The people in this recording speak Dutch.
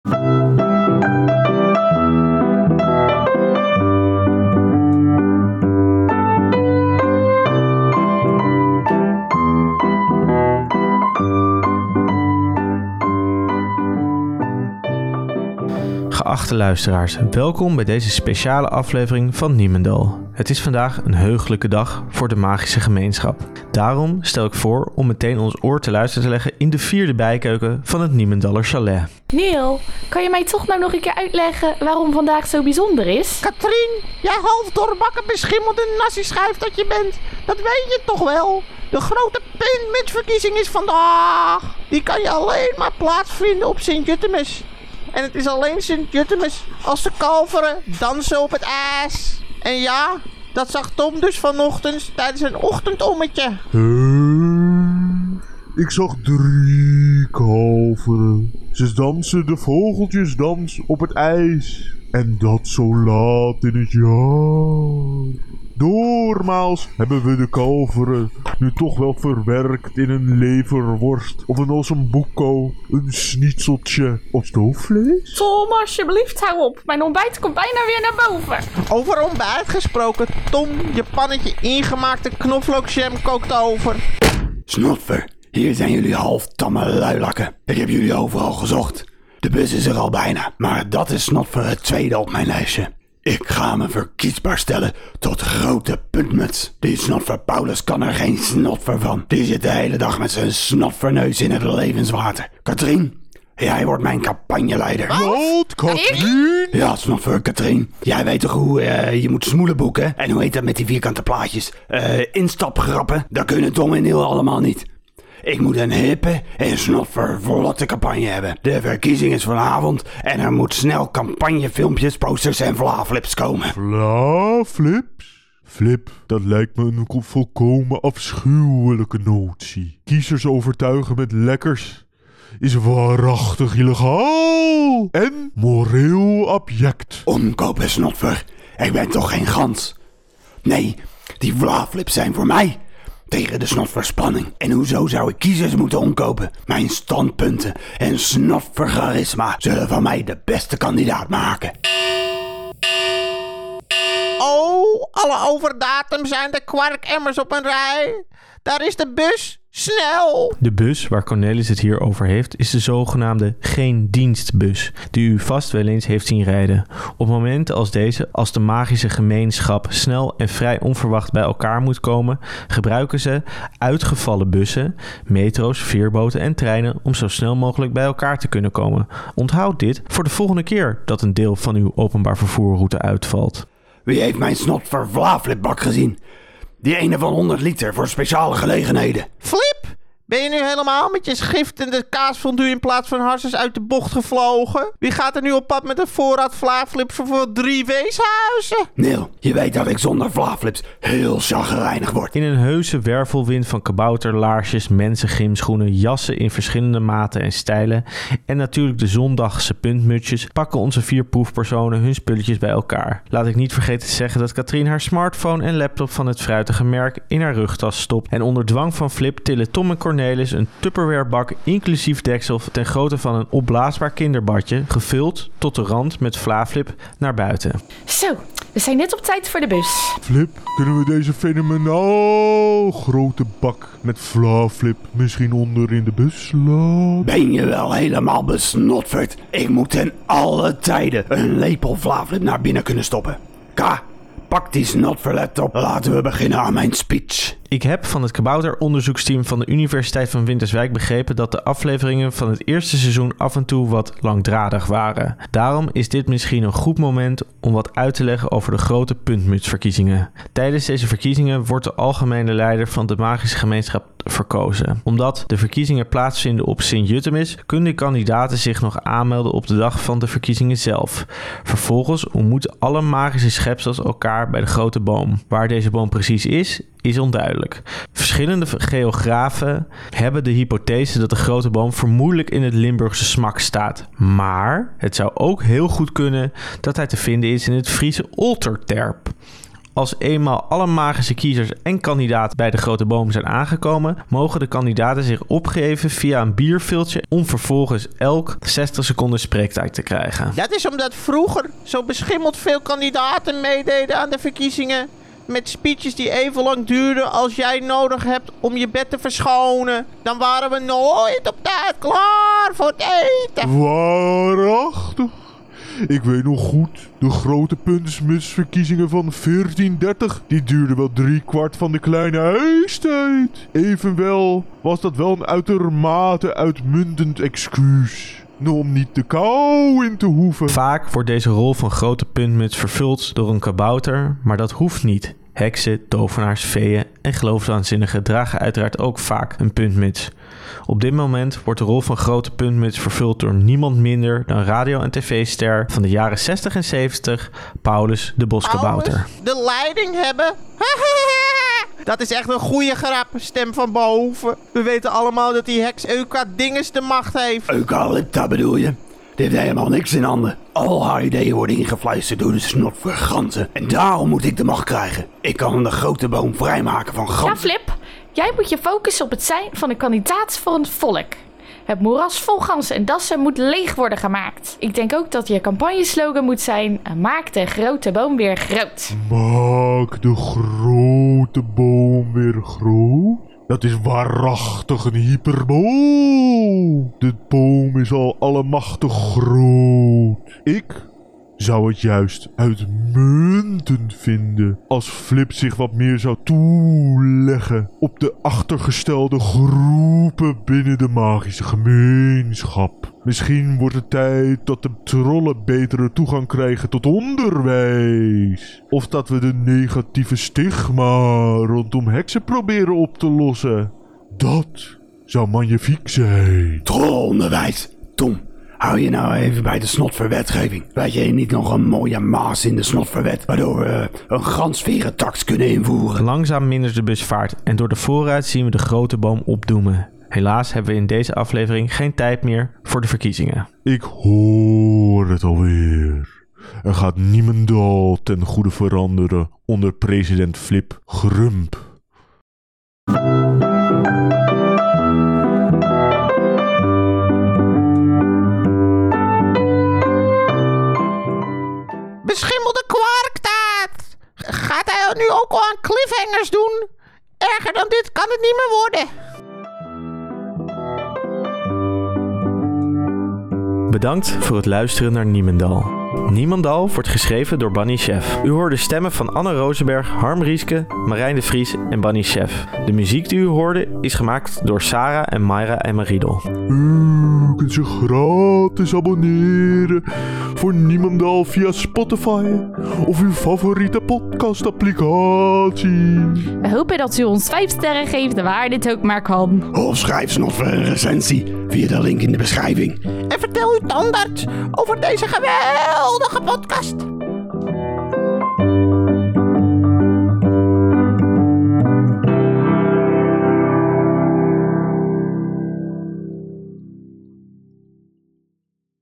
Geachte luisteraars, welkom bij deze speciale aflevering van Niemendal. Het is vandaag een heugelijke dag voor de magische gemeenschap. Daarom stel ik voor om meteen ons oor te luisteren te leggen in de 4e bijkeuken van het Niemendaller Chalet. Neil, kan je mij toch nou nog een keer uitleggen waarom vandaag zo bijzonder is? Katrien, jij half doorbakken beschimmelde nasi-schijf dat je bent. Dat weet je toch wel? De grote puntmutsverkiezing is vandaag. Die kan je alleen maar plaatsvinden op Sint-Jutemus. En het is alleen Sint-Jutemus als de kalveren dansen op het ijs. En ja, dat zag Tom dus vanochtend tijdens een ochtendommetje. Ik zag 3 kalveren. Ze dansen de vogeltjesdans op het ijs. En dat zo laat in het jaar. Doormaals hebben we de kalveren nu toch wel verwerkt in een leverworst of een ossenboeko, een schnitzeltje of stoofvlees. Tom, alsjeblieft, hou op. Mijn ontbijt komt bijna weer naar boven. Over ontbijt gesproken, Tom, je pannetje ingemaakte knoflookjam kookt over. Snotver, hier zijn jullie halftamme luilakken. Ik heb jullie overal gezocht. De bus is er al bijna, maar dat is Snotver het tweede op mijn lijstje. Ik ga me verkiesbaar stellen tot grote puntmuts. Die Snotver Paulus kan er geen snotver van. Die zit de hele dag met zijn snotverneus in het levenswater. Katrien, jij wordt mijn campagneleider. Wat, Katrien? Ja, Snotver, Katrien. Jij weet toch hoe je moet smoelen boeken? En hoe heet dat met die vierkante plaatjes? Instapgrappen? Dat kunnen Tom en Neil allemaal niet. Ik moet een hippe en snotvervolle campagne hebben. De verkiezing is vanavond en er moet snel campagnefilmpjes, posters en vlaaflips komen. Vlaaflips? Flip, dat lijkt me een volkomen afschuwelijke notie. Kiezers overtuigen met lekkers is waarachtig illegaal en moreel abject. Omkopen, Snotver. Ik ben toch geen gans? Nee, die vlaaflips zijn voor mij. Tegen de snotverspanning. En hoezo zou ik kiezers moeten omkopen? Mijn standpunten en snotvercharisma zullen van mij de beste kandidaat maken. Oh, alle overdatum zijn de kwarkemmers op een rij. Daar is de bus. Snel! De bus waar Cornelis het hier over heeft is de zogenaamde geen dienstbus, die u vast wel eens heeft zien rijden. Op momenten als deze, als de magische gemeenschap snel en vrij onverwacht bij elkaar moet komen, gebruiken ze uitgevallen bussen, metro's, veerboten en treinen om zo snel mogelijk bij elkaar te kunnen komen. Onthoud dit voor de volgende keer dat een deel van uw openbaar vervoerroute uitvalt. Wie heeft mijn snotver vlaaflipbak gezien? Die ene van 100 liter voor speciale gelegenheden. Flip, ben je nu helemaal met je giftende kaasfondue in plaats van harsers uit de bocht gevlogen? Wie gaat er nu op pad met een voorraad vlaaflips voor 3 weeshuizen? Neil, je weet dat ik zonder vlaaflips heel chagrijnig word. In een heuse wervelwind van kabouterlaarsjes, mensengymschoenen, jassen in verschillende maten en stijlen en natuurlijk de zondagse puntmutsjes pakken onze 4 proefpersonen hun spulletjes bij elkaar. Laat ik niet vergeten te zeggen dat Katrien haar smartphone en laptop van het fruitige merk in haar rugtas stopt en onder dwang van Flip tillen Tom en Cornelis een Tupperwarebak inclusief deksel ten grootte van een opblaasbaar kinderbadje, gevuld tot de rand met vlaaflip naar buiten. Zo, we zijn net op tijd voor de bus. Flip, kunnen we deze fenomenaal grote bak met vlaaflip misschien onder in de bus laten? Ben je wel helemaal besnotverd? Ik moet ten alle tijden een lepel vlaaflip naar binnen kunnen stoppen. K, pak die snotverlaptop. Laten we beginnen aan mijn speech. Ik heb van het kabouteronderzoeksteam van de Universiteit van Winterswijk begrepen dat de afleveringen van het eerste seizoen af en toe wat langdradig waren. Daarom is dit misschien een goed moment om wat uit te leggen over de grote puntmutsverkiezingen. Tijdens deze verkiezingen wordt de algemene leider van de magische gemeenschap verkozen. Omdat de verkiezingen plaatsvinden op Sint-Jutemus, kunnen de kandidaten zich nog aanmelden op de dag van de verkiezingen zelf. Vervolgens ontmoeten alle magische schepsels elkaar bij de grote boom. Waar deze boom precies is onduidelijk. Verschillende geografen hebben de hypothese dat de grote boom vermoedelijk in het Limburgse Smak staat. Maar het zou ook heel goed kunnen dat hij te vinden is in het Friese Olterterp. Als eenmaal alle magische kiezers en kandidaten bij de grote boom zijn aangekomen, mogen de kandidaten zich opgeven via een bierviltje om vervolgens elk 60 seconden spreektijd te krijgen. Dat is omdat vroeger zo beschimmeld veel kandidaten meededen aan de verkiezingen. Met speeches die even lang duurden als jij nodig hebt om je bed te verschonen. Dan waren we nooit op tijd klaar voor het eten. Waarachtig? Ik weet nog goed, de grote puntsmutsverkiezingen van 1430, die duurden wel 3/4 van de kleine ijstijd. Evenwel was dat wel een uitermate uitmuntend excuus. Om niet de kou in te hoeven. Vaak wordt deze rol van grote puntmuts vervuld door een kabouter, maar dat hoeft niet. Heksen, tovenaars, feeën en geloofswaanzinnigen dragen uiteraard ook vaak een puntmuts. Op dit moment wordt de rol van grote puntmuts vervuld door niemand minder dan radio- en tv-ster van de jaren 60 en 70, Paulus de Boskabouter. Paulus, de leiding hebben? Dat is echt een goede grap, stem van boven. We weten allemaal dat die heks Eucadingus de macht heeft. Eucalypta bedoel je? Die heeft helemaal niks in handen. Al haar ideeën worden ingefluisterd door de snotverganzen. En daarom moet ik de macht krijgen. Ik kan de grote boom vrijmaken van ganzen. Ja, Flip. Jij moet je focussen op het zijn van een kandidaat voor een volk. Het moeras vol ganzen en dassen moet leeg worden gemaakt. Ik denk ook dat je campagneslogan moet zijn: maak de grote boom weer groot. Maak de grote boom weer groot? Dat is waarachtig een hyperbool. De boom is al allemachtig groot. Ik zou het juist uitmuntend vinden als Flip zich wat meer zou toeleggen op de achtergestelde groepen binnen de magische gemeenschap. Misschien wordt het tijd dat de trollen betere toegang krijgen tot onderwijs. Of dat we de negatieve stigma rondom heksen proberen op te lossen. Dat zou magnifiek zijn. Trollonderwijs. Tom, hou je nou even bij de snotverwetgeving. Weet je niet nog een mooie maas in de snotverwet, waardoor we een gansverentax kunnen invoeren? Langzaam mindert de bus vaart en door de voorruit zien we de grote boom opdoemen. Helaas hebben we in deze aflevering geen tijd meer voor de verkiezingen. Ik hoor het alweer. Er gaat niemendal ten goede veranderen onder president Flip Grump. Beschimmelde kwarktaart. Gaat hij nu ook al aan cliffhangers doen? Erger dan dit kan het niet meer worden. Bedankt voor het luisteren naar Niemendal. Niemendal wordt geschreven door Bunny Chef. U hoorde stemmen van Anne Rosenberg, Harm Rieske, Marijn de Vries en Bunny Chef. De muziek die u hoorde is gemaakt door Sarah en Mayra en Mariedel. U kunt zich gratis abonneren voor Niemendal via Spotify of uw favoriete podcastapplicatie. We hopen dat u ons 5 sterren geeft waar dit ook maar kan. Of schrijf snotver een recensie via de link in de beschrijving. En vertel uw tandarts over deze geweldige podcast.